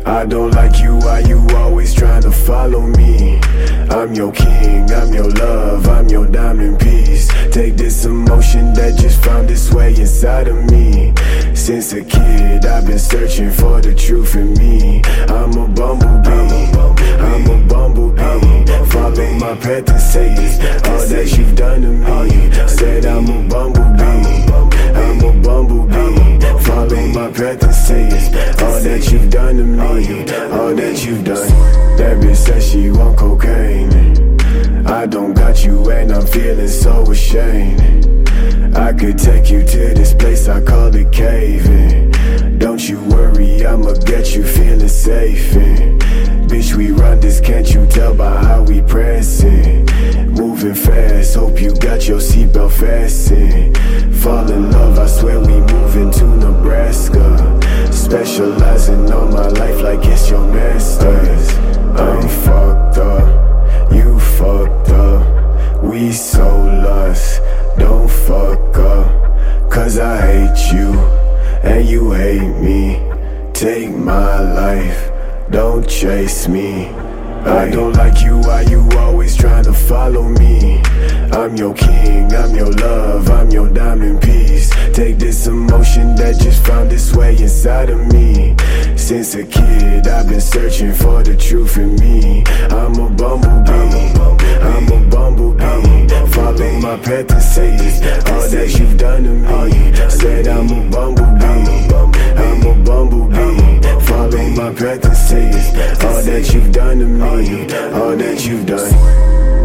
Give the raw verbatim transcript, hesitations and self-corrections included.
I don't like you, why you always trying to follow me? I'm your king, I'm your love, I'm your diamond piece. Take this emotion that just found its way inside of me. Since a kid, I've been searching for the truth in me. I'm a bumblebee, I'm a bumblebee. Follow my path and say all that you've done to me. Said I'm a bumblebee, I'm a bumblebee. Follow my path and say all that you've done to me, all that you've done. That bitch said she want cocaine. I don't got you and I'm feeling so ashamed. I could take you to this place, I call it caving. Don't you worry, I'ma get you feeling safe in. Bitch, we run this, can't you tell by how we pressing? Moving fast, hope you got your seatbelt fastened. Fall in love, I swear we moving to Nebraska. Specializing on my life like it's your masters. I'm fucked up, you fucked up. We so lost, don't fuck up. Cause I hate you, and you hate me. Take my life, don't chase me. I don't like you, why you always trying to follow me? I'm your king, I'm your love, I'm your diamond piece. Take this emotion that just found its way inside of me. Since a kid, I've been searching for the truth in me. I'm a bumblebee, I'm a bumblebee. Follow my path and say all that you've done to me. Said I'm a bumblebee, I'm a bumblebee. Follow my path and say all that you've done to me, all that you've done.